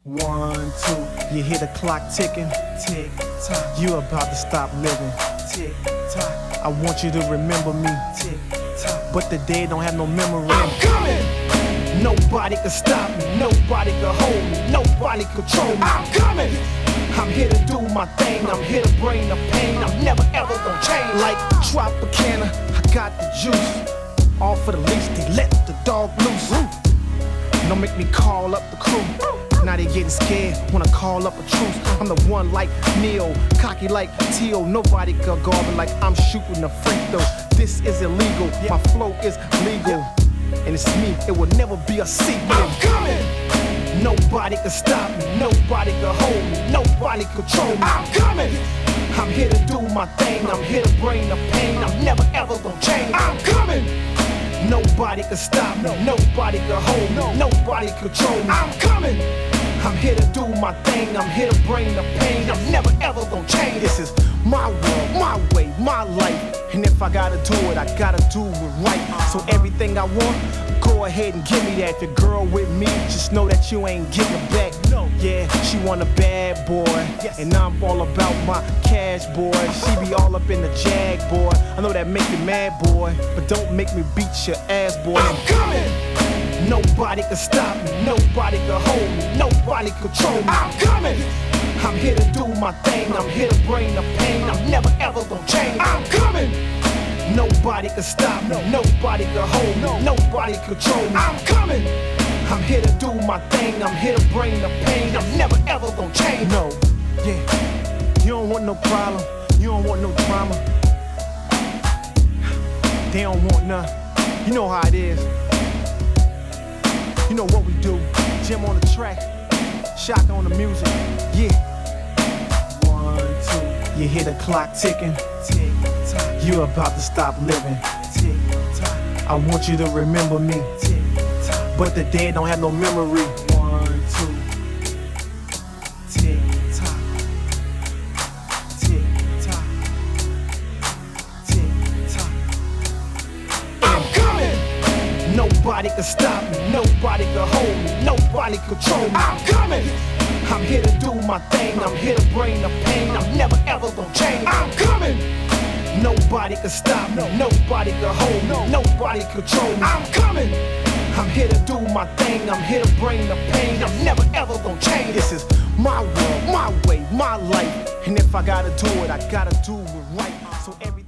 1, 2, you hear the clock ticking, tick tock. You about to stop living, tick tock. I want you to remember me, tick tock. But the day don't have no memory. I'm coming. Nobody can stop me, nobody can hold me, nobody control me. I'm coming. I'm here to do my thing, I'm here to bring the pain. I'm never ever gonna change. Like Tropicana, I got the juice. All for the least, they let the dog loose. Don't make me call up the crew. Now they getting scared when I call up a truce. I'm the one like Neil, cocky like Teal. Nobody can guard me like I'm shooting a free throw. This is illegal, my flow is legal. And it's me, it will never be a secret. I'm coming. Nobody can stop me, nobody can hold me, nobody control me. I'm coming. I'm here to do my thing, I'm here to bring the pain. I'm never ever gonna change. I'm coming. Nobody can stop me, nobody can hold me, nobody control me. I'm coming. I'm here to do my thing, I'm here to bring the pain. I'm never ever gonna change. This is my world, my way, my life. And if I gotta do it, I gotta do it right. So everything I want, go ahead and give me that. If your girl with me, just know that you ain't getting it back. No. Yeah, she want a bad boy, yes. And I'm all about my cash, boy. She be all up in the jag, boy. I know that make you mad, boy, but don't make me beat your ass, boy. I'm coming. Nobody can stop me, nobody can hold me, nobody control me. I'm coming. I'm here to do my thing, I'm here to bring the pain. I'm never ever gonna change. I'm coming. Nobody can stop me, nobody can hold me, nobody control me. I'm coming. I'm here to do my thing, I'm here to bring the pain. I'm never ever gonna change. No, yeah, you don't want no problem, you don't want no drama. They don't want none, you know how it is. You know what we do, Jim on the track, Shaka on the music, yeah. 1, 2, you hear the clock ticking, tick tock. You about to stop living, tick tock. I want you to remember me, tick tock. But the dead don't have no memory. 1, 2, tick tock, tick tock, tick tock. I'm coming. Nobody can stop me, nobody can hold me, nobody control me. I'm coming. I'm here to do my thing, I'm here to bring the pain. I'm never ever gonna change. I'm coming. Nobody can stop me, nobody can hold me, nobody control me. I'm coming. I'm here to do my thing, I'm here to bring the pain. I'm never ever gonna change. This is my world, my way, my life. And if I gotta do it, I gotta do it right. So every